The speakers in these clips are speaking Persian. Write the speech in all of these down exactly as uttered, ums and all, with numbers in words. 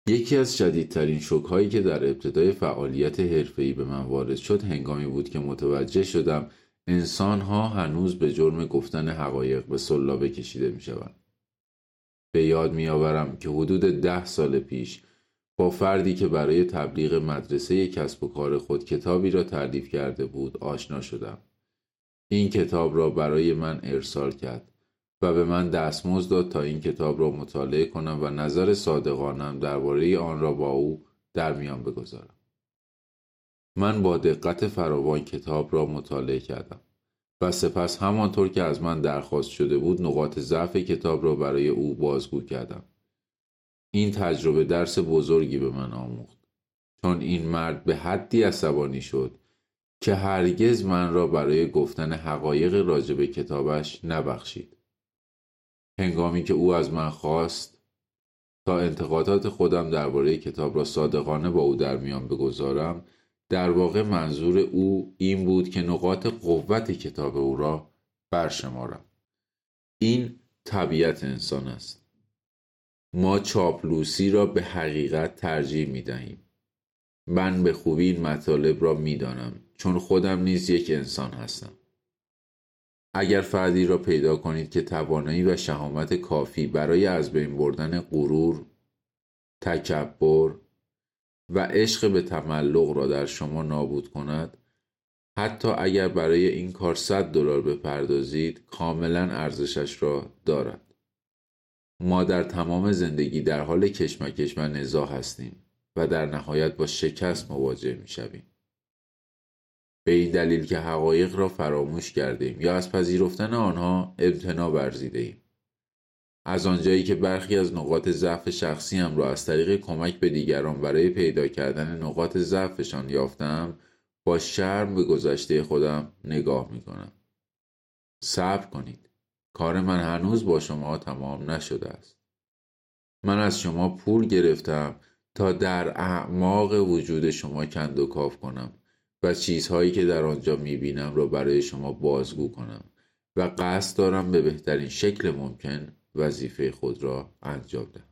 یکی از شدیدترین شوک‌هایی که در ابتدای فعالیت حرفه‌ای به من وارد شد هنگامی بود که متوجه شدم انسان‌ها هنوز به جرم گفتن حقایق به سلابه کشیده می‌شوند. به یاد می‌آورم که حدود ده سال پیش با فردی که برای تبلیغ مدرسه کسب و کار خود کتابی را تألیف کرده بود آشنا شدم. این کتاب را برای من ارسال کرد و به من دستمزد داد تا این کتاب را مطالعه کنم و نظر صادقانم درباره آن را با او در میان بگذارم. من با دقت فراوان کتاب را مطالعه کردم و سپس همانطور که از من درخواست شده بود نقاط ضعف کتاب را برای او بازگو کردم. این تجربه درس بزرگی به من آموخت، چون این مرد به حدی عصبانی شد که هرگز من را برای گفتن حقایق راجع به کتابش نبخشید. هنگامی که او از من خواست تا انتقادات خودم درباره کتاب را صادقانه با او در میان بگذارم، در واقع منظور او این بود که نقاط قوت کتاب او را برشمارم. این طبیعت انسان است. ما چاپلوسی را به حقیقت ترجیح می دهیم. من به خوبی این مطالب را می دانم، چون خودم نیز یک انسان هستم. اگر فردی را پیدا کنید که توانایی و شهامت کافی برای از بین بردن غرور، تکبر و عشق به تملق را در شما نابود کند، حتی اگر برای این کار صد دلار بپردازید، کاملا ارزشش را دارد. ما در تمام زندگی در حال کشمکش و نزاع هستیم و در نهایت با شکست مواجه می شویم. به این دلیل که حقایق را فراموش کردیم یا از پذیرفتن آنها امتناع ورزیده ایم. از آنجایی که برخی از نقاط ضعف شخصیم را از طریق کمک به دیگران برای پیدا کردن نقاط ضعفشان یافتم، با شرم به گذشته خودم نگاه می کنم. صبر کنید. کار من هنوز با شما تمام نشده است. من از شما پول گرفتم تا در اعماق وجود شما کندوکاو کنم و چیزهایی که در آنجا میبینم را برای شما بازگو کنم و قصد دارم به بهترین شکل ممکن وظیفه خود را انجام دهم.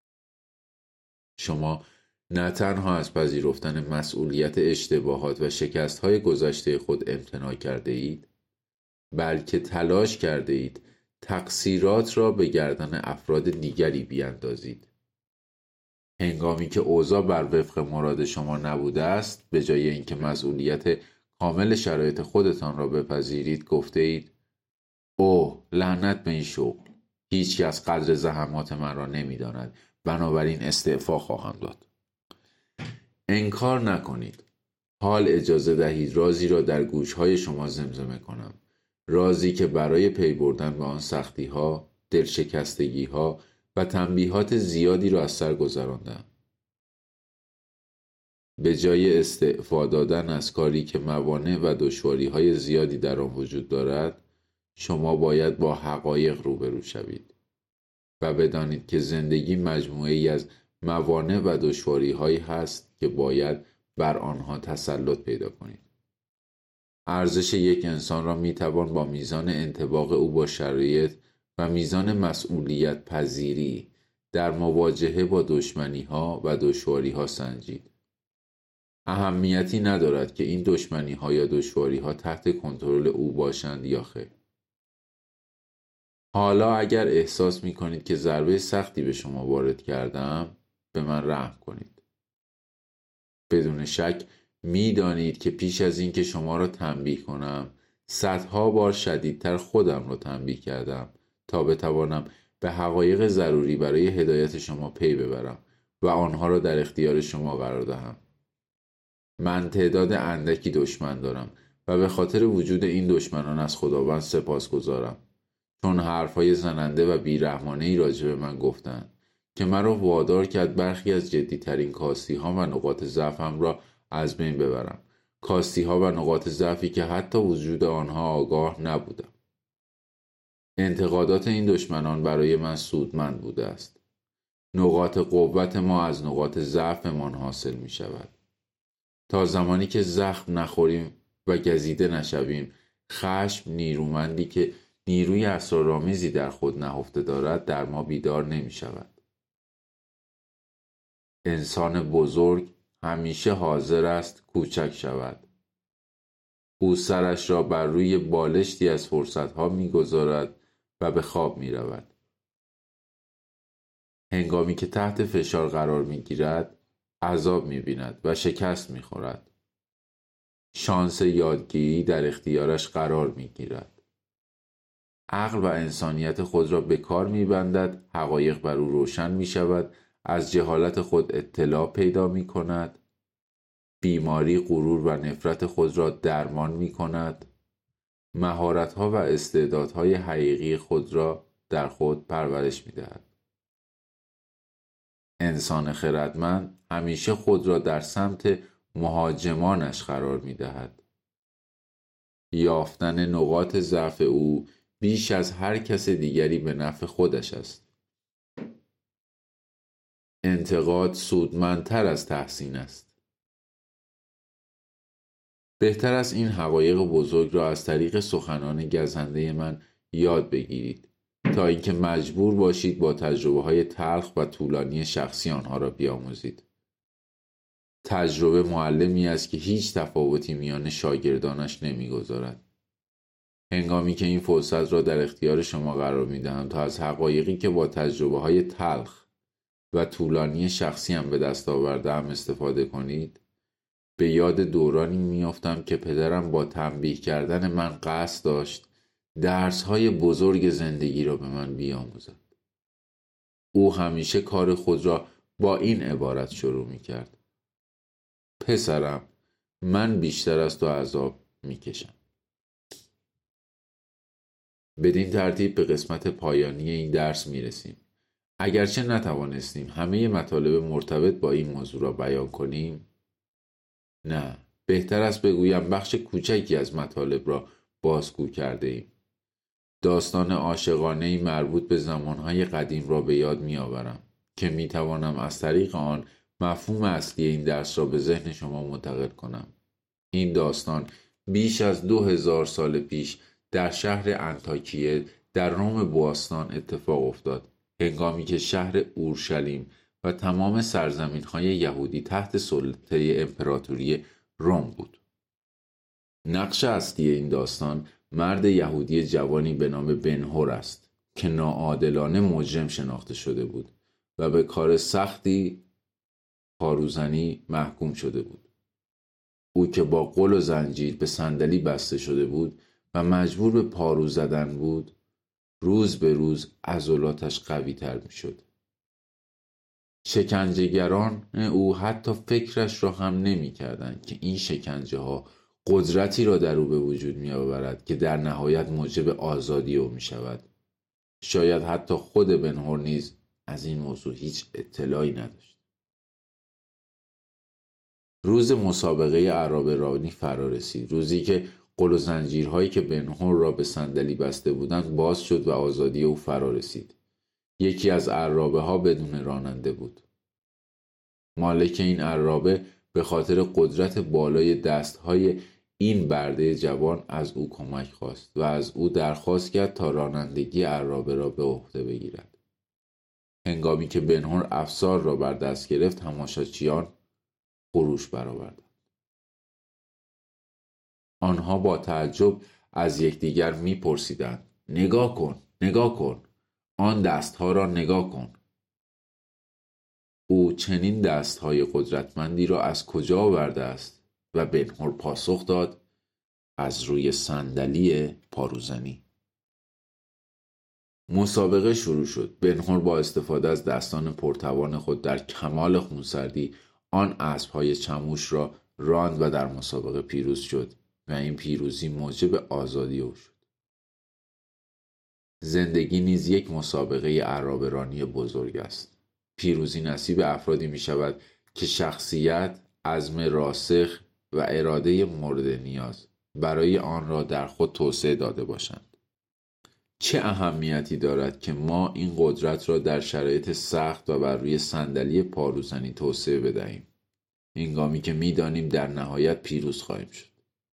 شما نه تنها از پذیرفتن مسئولیت اشتباهات و شکست‌های گذشته خود امتناع کرده اید، بلکه تلاش کرده اید تقصیرات را به گردن افراد دیگری بیاندازید. هنگامی که اوضاع بر وفق مراد شما نبوده است، به جای اینکه مسئولیت کامل شرایط خودتان را بپذیرید، گفته اید اوه لعنت به این شغل، هیچ کس قدر زحمات من را نمی‌داند، بنابراین استعفا خواهم داد. انکار نکنید. حال اجازه دهید رازی را در گوشهای شما زمزمه کنم، رازی که برای پی بردن به آن سختی‌ها، دلشکستگی‌ها و تنبیهات زیادی را از سر گذراندم. به جای استعفا دادن از کاری که موانع و دشواری‌های زیادی در آن وجود دارد، شما باید با حقایق روبرو شوید و بدانید که زندگی مجموعه‌ای از موانع و دشواری‌هایی هست که باید بر آنها تسلط پیدا کنید. ارزش یک انسان را میتوان با میزان انطباق او با شرایط و میزان مسئولیت پذیری در مواجهه با دشمنی‌ها و دشواری‌ها سنجید. اهمیتی ندارد که این دشمنی‌ها یا دشواری‌ها تحت کنترل او باشند یا خیر. حالا اگر احساس می‌کنید که ضربه سختی به شما وارد کردم، به من رحم کنید. بدون شک می‌دانید که پیش از این که شما را تنبیه کنم، صدها بار شدیدتر خودم را تنبیه کردم تا بتوانم به حقایق ضروری برای هدایت شما پی ببرم و آنها را در اختیار شما قرار دهم. من تعداد اندکی دشمن دارم و به خاطر وجود این دشمنان از خداوند سپاسگزارم، چون حرفهای زننده و بیرحمانه‌ای راجع به من گفتند که مرا وادار کرد برخی از جدی‌ترین کاستی‌ها و نقاط ضعفم را از بین ببرم. کاستی‌ها و نقاط ضعفی که حتی وجود آنها آگاه نبودم. انتقادات این دشمنان برای من سودمند بوده است. نقاط قوت ما از نقاط ضعفمان حاصل می شود. تا زمانی که زخم نخوریم و گزیده نشویم، خشم نیرومندی که نیروی اسرارآمیزی در خود نهفته دارد در ما بیدار نمی شود. انسان بزرگ همیشه حاضر است کوچک شود. او سرش را بر روی بالشتی از فرصتها می‌گذارد و به خواب می‌رود. هنگامی که تحت فشار قرار می‌گیرد، عذاب می‌بیند و شکست می‌خورد. شانس یادگیری در اختیارش قرار می‌گیرد. عقل و انسانیت خود را به کار می‌بندد، حقایق بر او روشن می‌شود، از جهالت خود اطلاع پیدا می‌کند، بیماری، غرور و نفرت خود را درمان می‌کند، مهارت‌ها و استعدادهای حقیقی خود را در خود پرورش می‌دهد. انسان خردمند همیشه خود را در سمت مهاجمانش قرار می‌دهد. یافتن نقاط ضعف او بیش از هر کس دیگری به نفع خودش است. انتقاد سودمندتر از تحسین است. بهتر است این حقایق بزرگ را از طریق سخنان گزنده من یاد بگیرید تا اینکه مجبور باشید با تجربه های تلخ و طولانی شخصی آنها را بیاموزید. تجربه معلمی است که هیچ تفاوتی میان شاگردانش نمیگذارد. هنگامی که این فرصت را در اختیار شما قرار میدهم تا از حقایقی که با تجربه های تلخ و طولانی شخصی هم به دست آوردم استفاده کنید، به یاد دورانی میافتم که پدرم با تنبیه کردن من قصد داشت درس‌های بزرگ زندگی را به من بیاموزد. او همیشه کار خود را با این عبارت شروع میکرد: پسرم، من بیشتر از تو عذاب میکشم. بدین ترتیب به قسمت پایانی این درس میرسیم. اگرچه نتوانستیم همه مطالب مرتبط با این موضوع را بیان کنیم، نه، بهتر است بگویم بخش کوچکی از مطالب را بازگو کرده ایم. داستان عاشقانه‌ای مربوط به زمانهای قدیم را به یاد می‌آورم که می‌توانم از طریق آن مفهوم اصلی این درس را به ذهن شما منتقل کنم. این داستان بیش از دو هزار سال پیش در شهر انطاکیه در روم باستان اتفاق افتاد، هنگامی که شهر اورشلیم و تمام سرزمین‌های یهودی تحت سلطه امپراتوری روم بود. نقش اصلی این داستان مرد یهودی جوانی به نام بن‌هور است که ناعادلانه مجرم شناخته شده بود و به کار سختی پاروزنی محکوم شده بود. او که با قل و زنجیر به صندلی بسته شده بود و مجبور به پارو زدن بود، روز به روز عضلاتش قوی تر می شد. شکنجهگران او حتی فکرش را هم نمی کردند که این شکنجه ها قدرتی را در او به وجود می آورد که در نهایت موجب آزادی او می شود. شاید حتی خود بن‌هور نیز از این موضوع هیچ اطلاعی نداشت. روز مسابقه عرابه رانی فرا رسید. روزی که قل و زنجیرهایی که بن‌هور را به صندلی بسته بودند باز شد و آزادی او فرا رسید. یکی از عرابه ها بدون راننده بود. مالک این عرابه به خاطر قدرت بالای دستهای این برده جوان از او کمک خواست و از او درخواست کرد تا رانندگی عرابه را به عهده بگیرد. هنگامی که بن‌هور افسار را بر دست گرفت، تماشاچیان خروش برآوردند. آنها با تعجب از یکدیگر می‌پرسیدند: نگاه کن، نگاه کن، آن دستها را نگاه کن. او چنین دستهای قدرتمندی را از کجا آورده است؟ و بن‌هور پاسخ داد: از روی صندلی پاروزنی. مسابقه شروع شد. بن‌هور با استفاده از دستان پرتوان خود در کمال خونسردی آن اسب‌های چموش را راند و در مسابقه پیروز شد و این پیروزی موجب آزادی او شد. زندگی نیز یک مسابقه عرابه رانی بزرگ است. پیروزی نصیب افرادی می شود که شخصیت، عزم راسخ و اراده مورد نیاز برای آن را در خود توسعه داده باشند. چه اهمیتی دارد که ما این قدرت را در شرایط سخت و بر روی صندلی پاروزنی توسعه بدهیم، هنگامی که می دانیم در نهایت پیروز خواهیم شد.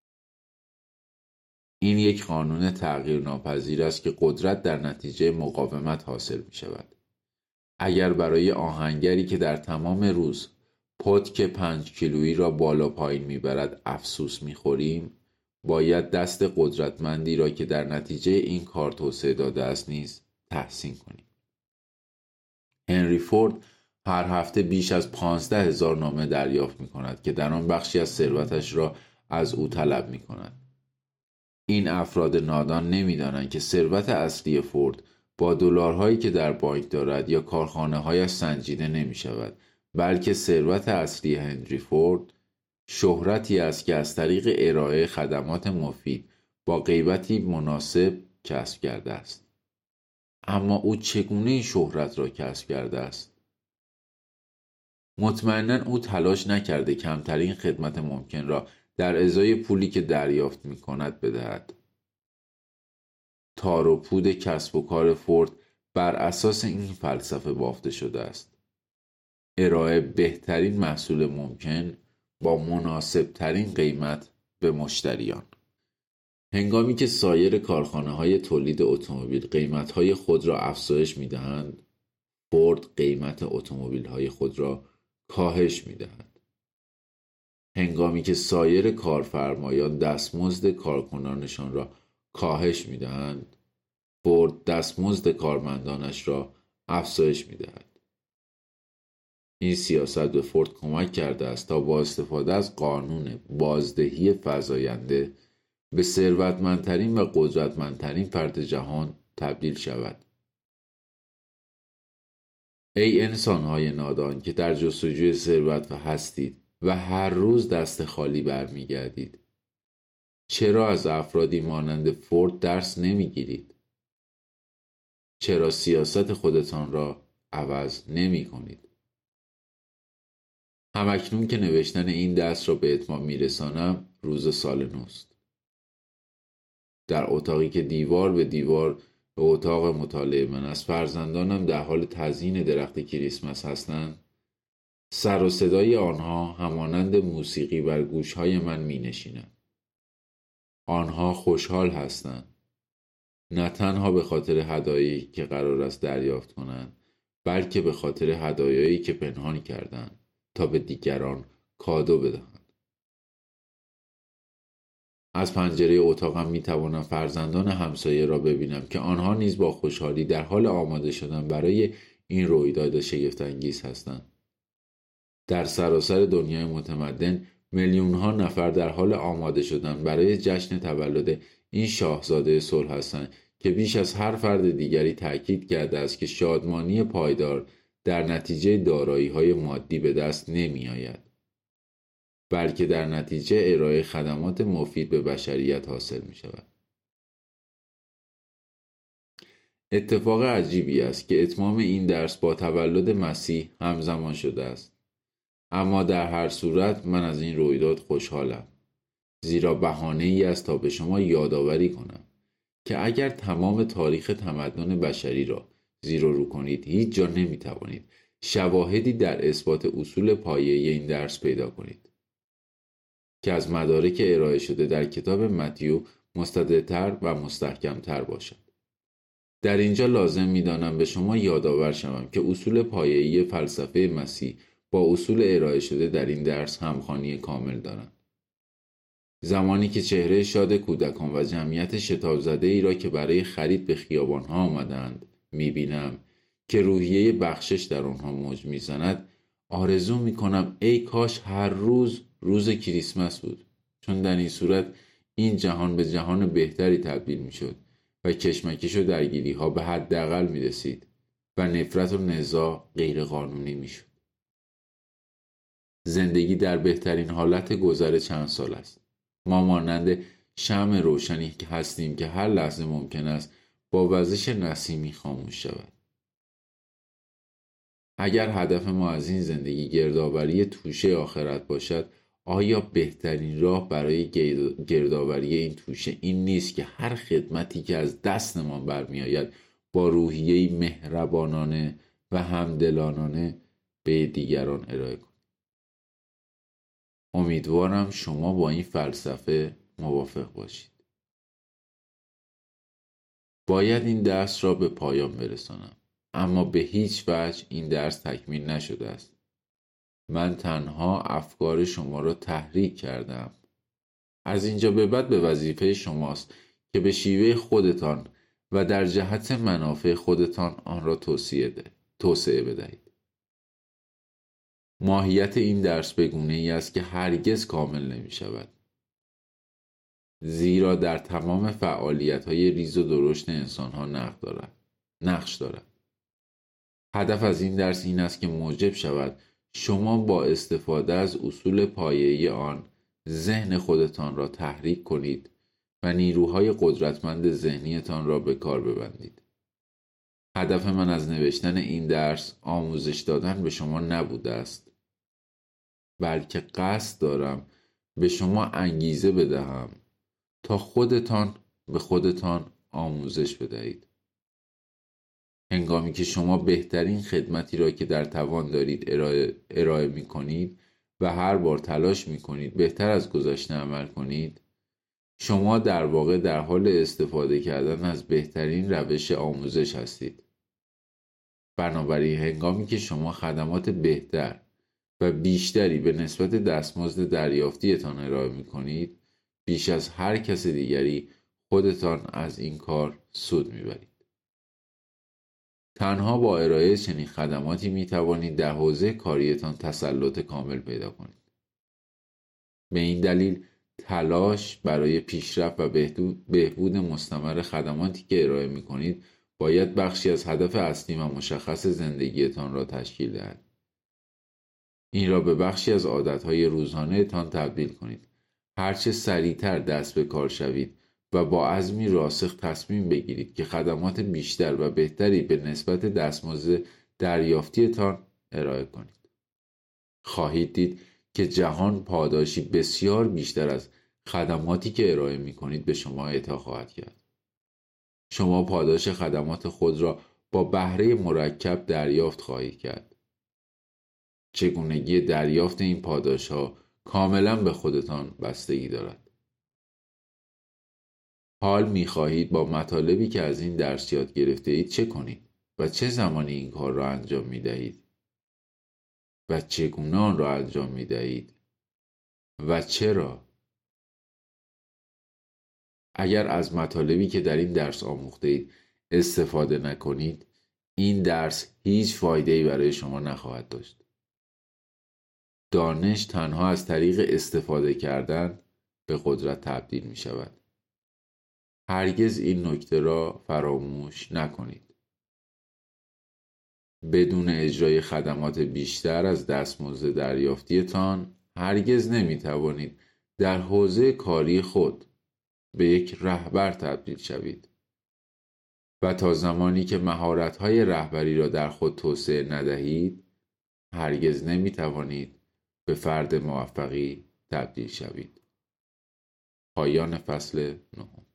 این یک قانون تغییر ناپذیر است که قدرت در نتیجه مقاومت حاصل می شود. اگر برای آهنگری که در تمام روز پتک پنج کیلویی را بالا پایین میبرد افسوس میخوریم، باید دست قدرتمندی را که در نتیجه این کار توسعه داده است نیز تحسین کنیم. هنری فورد هر هفته بیش از پانزده هزار نامه دریافت می کند که در آن بخشی از ثروتش را از او طلب می کند. این افراد نادان نمی دانند که ثروت اصلی فورد با دلارهایی که در بانک دارد یا کارخانه هایش سنجیده نمی شود، بلکه ثروت اصلی هنری فورد شهرتی است که از طریق ارائه خدمات مفید با قیمتی مناسب کسب کرده است. اما او چگونه این شهرت را کسب کرده است؟ مطمئناً او تلاش نکرده کمترین خدمت ممکن را در ازای پولی که دریافت می کند بدهد. تار و پود کسب و کار فورد بر اساس این فلسفه بافته شده است. ارائه بهترین محصول ممکن با مناسب ترین قیمت به مشتریان. هنگامی که سایر کارخانه‌های تولید اتومبیل قیمت‌های خود را افزایش می‌دهند، فورد قیمت اتومبیل‌های خود را کاهش می‌دهد. هنگامی که سایر کارفرمایان دستمزد کارکنانشان را کاهش می‌دهند، فورد دستمزد کارمندانش را افزایش می‌دهد. این سیاست به فورد کمک کرده است تا با استفاده از قانون بازدهی فزاینده به ثروتمندترین و قدرتمندترین فرد جهان تبدیل شود. ای انسان‌های نادان که در جستجوی ثروت و هستید و هر روز دست خالی برمیگردید، چرا از افرادی مانند فورد درس نمیگیرید؟ چرا سیاست خودتان را عوض نمی کنید؟ همکنون که نوشتن این درس را به اتمام میرسانم، روز سال نوست. در اتاقی که دیوار به دیوار به اتاق مطالعه من است، فرزندانم در حال تزیین درخت کریسمس هستند. سر و صدای آنها همانند موسیقی بر گوشهای من می نشیند. آنها خوشحال هستند، نه تنها به خاطر هدایایی که قرار است دریافت کنند، بلکه به خاطر هدایایی که پنهان کردند تا به دیگران کادو بدهند. از پنجره اتاقم می توانم فرزندان همسایه را ببینم که آنها نیز با خوشحالی در حال آماده شدن برای این رویداد شگفت‌انگیز هستند. در سراسر دنیای متمدن میلیون ها نفر در حال آماده شدن برای جشن تولد این شاهزاده صلح هستند که بیش از هر فرد دیگری تأکید کرده است که شادمانی پایدار در نتیجه دارایی‌های مادی به دست نمی آید، بلکه در نتیجه ارائه خدمات مفید به بشریت حاصل می شود. اتفاق عجیبی است که اتمام این درس با تولد مسیح همزمان شده است. اما در هر صورت من از این رویداد خوشحالم، زیرا بهانه‌ای است تا به شما یادآوری کنم که اگر تمام تاریخ تمدن بشری را زیر و رو کنید، هیچ جا نمی توانید شواهدی در اثبات اصول پایه‌ای این درس پیدا کنید که از مدارک ارائه شده در کتاب متیو مستندتر و مستحکمتر باشد. در اینجا لازم می‌دانم به شما یادآور شوم که اصول پایه‌ای فلسفه مسیح با اصول ارائه شده در این درس همخوانی کامل دارند. زمانی که چهره شاد کودکان و جمعیت شتاب زده ای را که برای خرید به خیابان‌ها آمدند می‌بینم که روحیه بخشش در آنها موج می‌زند، آرزو می‌کنم ای کاش هر روز روز کریسمس بود، چون در این صورت این جهان به جهان بهتری تبدیل می‌شد و کشمکش و درگیری‌ها به حداقل می‌رسید و نفرت و نزاع غیر قانونی می‌شد. زندگی در بهترین حالت گذر چند سال است. ما مانند شمع روشنی که هستیم که هر لحظه ممکن است با وزش نسیمی خاموش شود. اگر هدف ما از این زندگی گردآوری توشه آخرت باشد، آیا بهترین راه برای گردآوری این توشه این نیست که هر خدمتی که از دستمان برمیآید با روحیه‌ای مهربانانه و همدلانانه به دیگران ارائه کنیم؟ امیدوارم شما با این فلسفه موافق باشید. باید این درس را به پایان برسانم، اما به هیچ وجه این درس تکمیل نشده است. من تنها افکار شما را تحریک کردم. از اینجا به بعد به وظیفه شماست که به شیوه خودتان و در جهت منافع خودتان آن را توصیه ده. توسعه بدهید. ماهیت این درس به گونه‌ای است که هرگز کامل نمی شود. زیرا در تمام فعالیت‌های ریز و درشت انسان‌ها نقش دارد. نقش دارد. هدف از این درس این است که موجب شود شما با استفاده از اصول پایه‌ای آن ذهن خودتان را تحریک کنید و نیروهای قدرتمند ذهنیتان را به کار ببندید. هدف من از نوشتن این درس آموزش دادن به شما نبوده است، بلکه قصد دارم به شما انگیزه بدهم تا خودتان به خودتان آموزش بدهید. هنگامی که شما بهترین خدمتی را که در توان دارید ارائه, ارائه می کنید و هر بار تلاش می کنید بهتر از گذشته عمل کنید، شما در واقع در حال استفاده کردن از بهترین روش آموزش هستید. بنابراین هنگامی که شما خدمات بهتر و بیشتری به نسبت دستمزد دریافتیتان ارائه می کنید، بیش از هر کس دیگری خودتان از این کار سود می برید. تنها با ارائه چنین خدماتی می توانید در حوزه کاریتان تسلط کامل پیدا کنید. به این دلیل تلاش برای پیشرفت و بهبود مستمر خدماتی که ارائه می کنید باید بخشی از هدف اصلی و مشخص زندگیتان را تشکیل دهد. این را به بخشی از عادتهای روزانه تان تبدیل کنید. هرچه سریعتر دست به کار شوید و با عزمی راسخ تصمیم بگیرید که خدمات بیشتر و بهتری به نسبت دستمزد دریافتیتان ارائه کنید، خواهید دید که جهان پاداشی بسیار بیشتر از خدماتی که ارائه می کنید به شما اعطا خواهد کرد. شما پاداش خدمات خود را با بهره مرکب دریافت خواهید کرد. چگونگی دریافت این پاداش ها کاملا به خودتان بستگی دارد. حال می خواهید با مطالبی که از این درس یاد گرفته اید چه کنید و چه زمانی این کار را انجام می دهید و چگونه آن را انجام می دهید و چرا؟ اگر از مطالبی که در این درس آموخته اید استفاده نکنید، این درس هیچ فایده‌ای برای شما نخواهد داشت. دانش تنها از طریق استفاده کردن به قدرت تبدیل می شود. هرگز این نکته را فراموش نکنید. بدون اجرای خدمات بیشتر از دستمزد دریافتیتان هرگز نمی توانید در حوزه کاری خود به یک رهبر تبدیل شوید و تا زمانی که مهارت‌های رهبری را در خود توسعه ندهید هرگز نمی توانید به فرد موفقی تبدیل شوید. پایان فصل نهم.